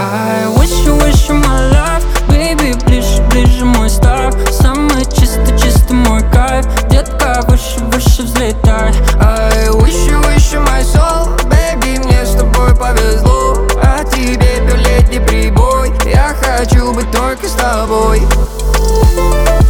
I wish you my love, baby, ближе, ближе мой стар. Самый чистый, чистый мой кайф, детка, выше, выше взлетай. I wish you my soul, baby, мне с тобой повезло. А тебе пёр летний прибой, я хочу быть только с тобой.